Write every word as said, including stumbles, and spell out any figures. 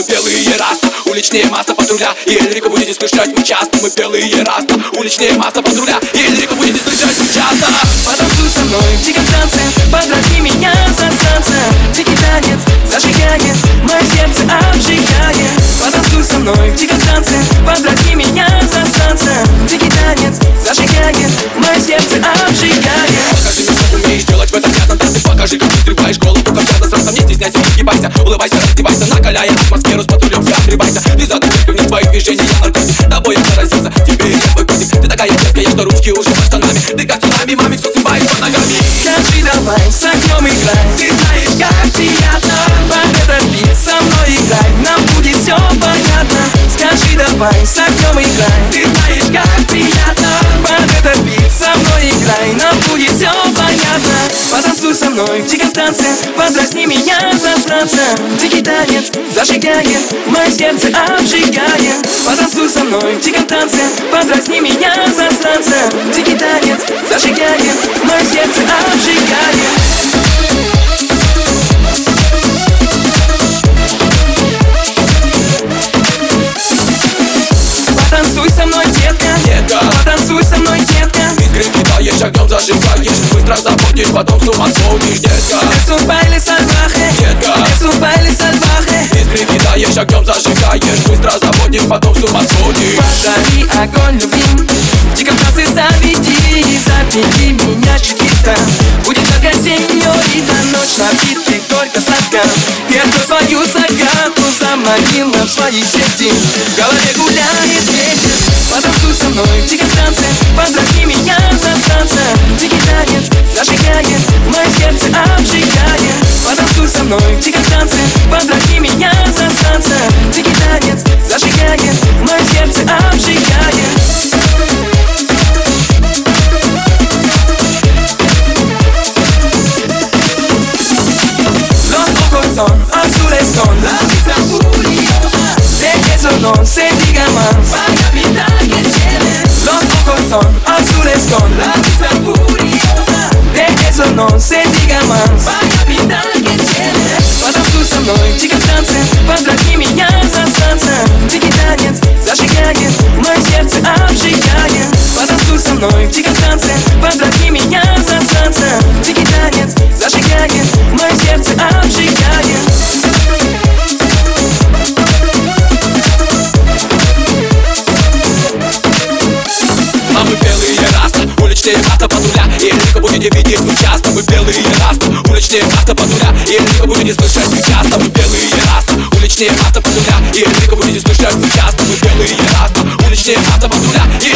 мы белые раста, уличные масса патруля. И Эльрико будете слышать мы часто, мы белые раста, уличные масса патруля. И Эльрико будете слышать мы часто. Потанцуй со мной в диком танце, поздрави меня за станца. Дикий танец зажигает, мое сердце обжигает. Потанцуй со мной в диком танце, поздрави меня за станца. Дикий танец зажигает, мое сердце обжигает. Покажи мне, что умеешь делать в этом грязном танце. Покажи, как ты стрибаешь голову, как я засранца. Не стесняйся, не сгибайся, улыбайся, раздевайся, накаляя атмосферу с патрулем. Загребайся, не задумайся, мне твои движения, я наркотик. Тобой я заразился, теперь я твой котик. Ты такая детская, что ручки уже под штанами. Ты как цунами, мамик, все сыпает под ногами. Скажи давай, с огнем играй. Ты знаешь, как приятно под этот бит со мной играй. Нам будет все понятно. Скажи давай, с огнем играй. Ты знаешь, как приятно под этот бит со мной играй. Нам будет все понятно. Потанцуй со мной в диком танце, подразни меня за станца. Дикий танец зажигает, мое сердце обжигает. Потанцуй со мной в диком танце, подразни меня за станца. Дикий танец зажигает, мое сердце обжигает. Потанцуй со мной, детка, детка. Потанцуй со мной, детка. Искры кидаешь, огнем зажигаешь, быстро забудешь, потом с ума сходишь, детка. Es un baile salvaje, детка. Es un baile salvaje. Искры кидаешь, огнем зажигаешь, быстро забудешь, потом с ума сходишь. Подари огонь любим, в диком танце заведи, заведи меня, чикита. Будет жарко, сеньорита, ночь напит, ты только сладка. Перку свою загадку заманила в свои сети. В голове гуляет ветер. Потанцуй со мной в диком танце, подразни меня за станца. Дикий танец зажигает, мое сердце обжигает. Потанцуй со мной в диком танце, подразни меня за станца. Дикий танец зажигает, мое сердце обжигает. Los ojos son azules, son la vista furiosa. De eso no se diga más. Vaya vida que tiene. Los ojos son azules, con la vista furiosa. De eso no se diga más. Vaya vida que tiene. Потанцуй со мной в диком танце, подразни меня за станца. Дикий танец зажигает, мое сердце обжигает. Потанцуй со мной в диком танце, подразни меня за станца. Дикий танец зажигает, мое сердце обжигает. А мы белые раста, уличные масса патруля. И Эльрико будете видеть мы часто. Мы белые раста, уличные масса патруля. И Эльрико будете слышать мы часто. Мы белые раста, уличные масса патруля. И Эльрико будете слышать мы часто. Мы белые раста, уличные масса патруля.